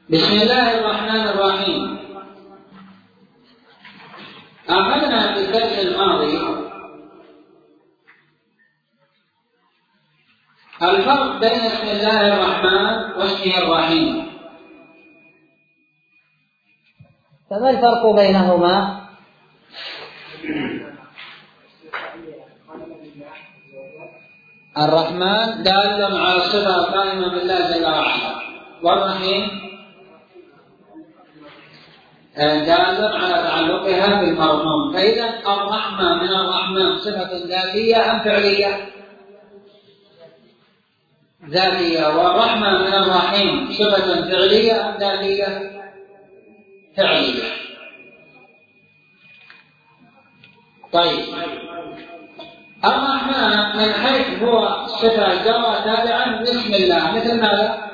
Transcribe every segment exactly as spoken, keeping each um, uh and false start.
بسم الله الرحمن الرحيم. أخذنا في الدرس الماضي الفرق بين اسم الله الرحمن واسمه الرحيم. فما الفرق بينهما؟ الرحمن دال على الصفة القائمة بالله جل وعلا، والرحيم دال على تعلقها بالمرحوم. فإذا الرحمة من الرحمن صفة ذاتية أم فعلية؟ ذاتية. والرحمة من الرحيم صفة فعلية أم ذاتية؟ فعلية. طيب، الرحمن من حيث هو صفة جرى تابعا باسم الله، مثل ماذا؟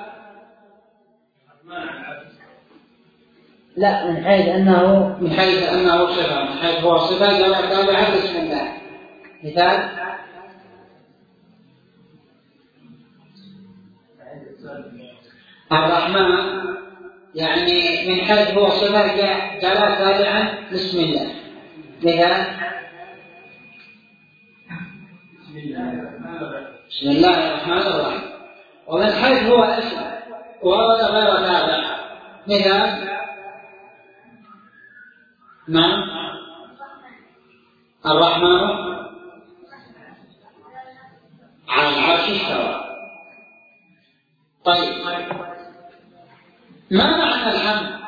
لا، من حيث أنه من حيث أنه صفة، من حيث هو صفة جرى تابعا باسم الله. مثال: الرحمن يعني من حيث هو صفة جرى تابعا باسم الله. مثال: بسم الله الرحمن الرحيم. ومن حيث هو اسم ورد غير تابع. مثال: نعم، الرحمن على العرش استوى. طيب، ما معنى الحمد؟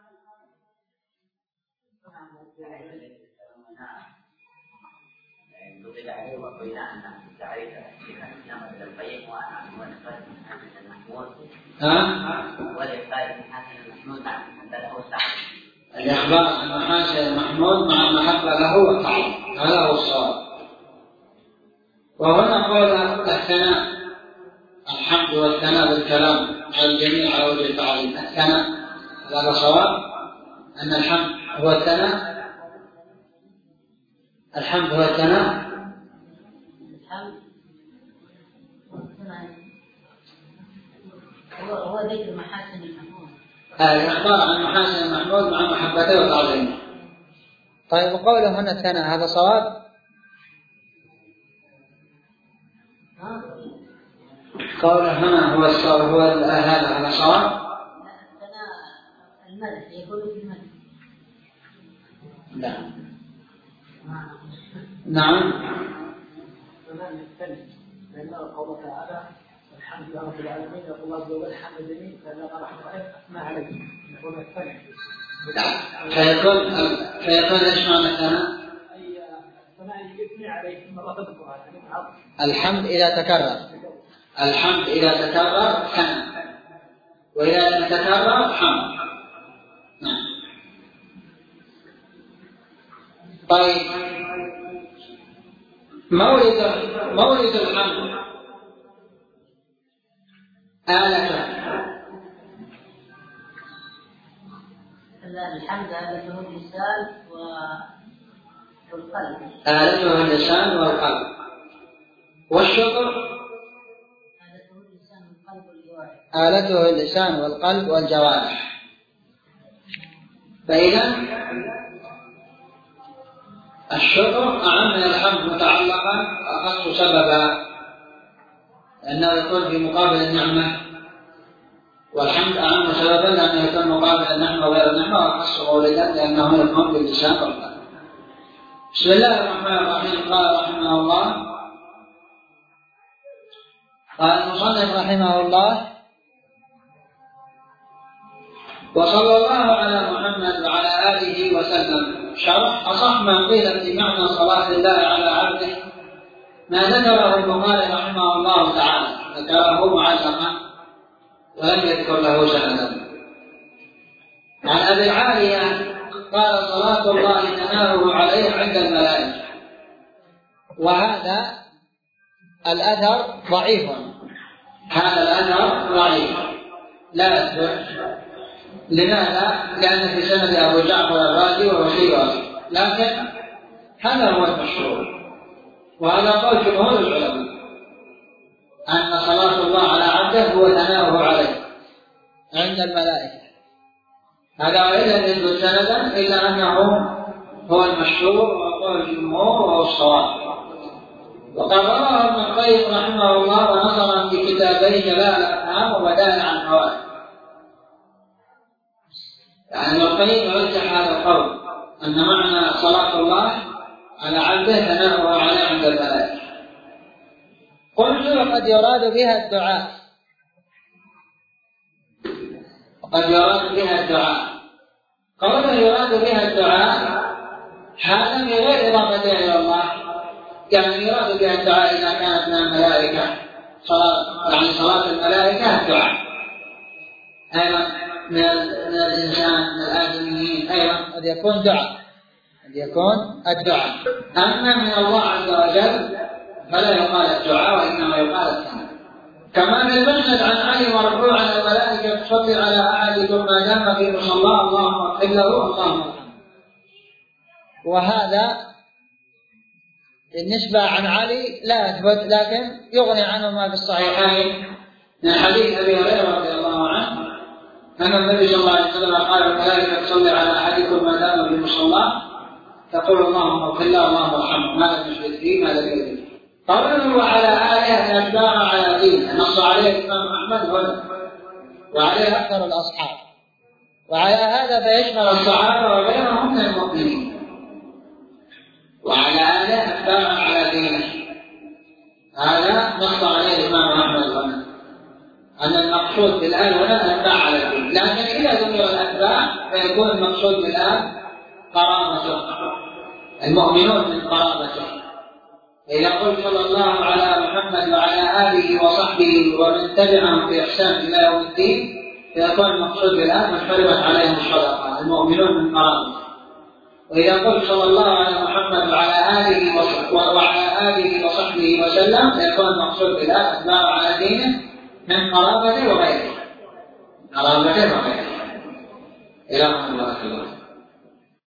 الإخبار أن حاشا المحمود مع المحبة له والتعظيم، هذا هو الصواب. وهنا قول الثناء، الحمد والثناء بالكلام على الجميع على وجه التعظيم. الثناء هذا صواب، أن الحمد هو الثناء. الحمد هو الثناء. هو هو ذكر محاسن المحمود. الإخبار عن محاسن المحمود مع محبته وتعظيمه. طيب، قوله هنا الثناء هذا صواب؟ قوله هنا هو الصواب، هو هذا هذا صواب؟ الثناء المدح يكون في المدح. لا. نعم. لأن قوله تعالى الحمد لله رب العالمين، يقول الله عز وجل الحمد لله فإن رحمة الله أثنى عليه، يقول الثناء. فيكون فيكون ايش معنى الثناء؟ أي الثناء يثني عليه مرة تذكرها. الحمد إذا تكرر، الحمد إذا تكرر ثناء، وإذا لم يتكرر حمد. نعم. طيب، مورد مورد الحمد آلة. الحمد آلته اللسان والقلب. آلته اللسان والقلب. والشكر آلته اللسان والقلب والجوارح. آلته اللسان والقلب والجوارح. فإذا الشكر أعم من الحمد متعلقا أخص سببا، لأنه يكون في مقابل النعمة، والحمد أعم سببا لأنه يكون مقابل النعمة وغير النعمة، وأخص مولدا لأنه يكون باللسان والقلب. بسم الله الرحمن الرحيم. قال رحمه الله، قال المصنف رحمه الله: وصلى الله على محمد وعلى آله وسلم. شرح: أصح ما قيل في معنى صلاة الله على عبده ما ذكره البخاري رحمه الله تعالى، ذكره معلقا ولم يذكر له سندا. عن أبي العالية قال: صلاة الله تناله عليه عند الملائكة. وهذا الأثر ضعيف، هذا الأثر ضعيف لا يثبت. لماذا؟ لأن في سند أبو جعفر الرازي ووشيوه، لكن هذا هو المشهور، وهذا قول جمهور العلماء، أن صلاة الله على عبده هو ثناؤه عليه عند الملائكة. هذا وإن لم يثبت سندا إلا أنه هو المشهور وقول الجمهور وهو الصواب. وقد رواه ابن القيم رحمه الله ونظرا في كتابيه جلاء الأفهام وبدائع الفوائد. يعني ابن القيم يرجح هذا القول أن معنى صلاة الله على عبده ثناؤه عليه عند الملائكة. قلت وقد يراد بها الدعاء وقد يراد بها الدعاء قوله يراد بها الدعاء هذا من غير إضافة إلى الله، يعني يراد بها الدعاء إذا كانت من الملائكة صلاة، يعني صلاة الملائكة الدعاء، أيضا من الإنسان من الآدميين أيضا قد يكون دعاء قد يكون الدعاء. أما من الله عز وجل فلا يقال الدعاء وإنما يقال الثناء. كما في المسند عن علي مرفوعا الملائكة تصلي على أحدكم ما دام في مصلاه اللهم اغفر له اللهم ارحمه. وهذا بالنسبة عن علي لا يثبت، لكن يغني عنه ما في الصحيحين من حديث أبي هريرة رضي الله عنه أن النبي صلى الله عليه وسلم قال الملائكة تصلي على أحدكم ما دام في مصلاه تقول اللهم اغفر له اللهم ارحمه ما لم يشرك فيه ما لم يشرك فيه. قوله وعلى آله أتباع على دين نص عليه الإمام أحمد هنا وعليه أكثر الأصحاب، وعلى هذا فيشمل الصحابة وغيرهم من المؤمنين. وعلى آله أتباع على دينه هذا نص عليه الإمام أحمد هنا أن المقصود بالآل هنا أتباع على الدين، لكن إذا ذكر الأتباع فيكون المقصود بالآل قرابته، المؤمنون من قرابته. إذا قلت صلى الله على محمد وعلى آله وصحبه ومن تبعهم بإحسان إلى يوم الدين فيكون المقصود بالآل من حرمت عليهم الصدقة، المؤمنون من قرابته. وإذا قلت صلى الله على محمد وعلى آله وعلى آله وصحبه وسلم فيكون المقصود بالآل أتباع على دينه من قرابته وغيره قرابته وغيره إلى أن الله.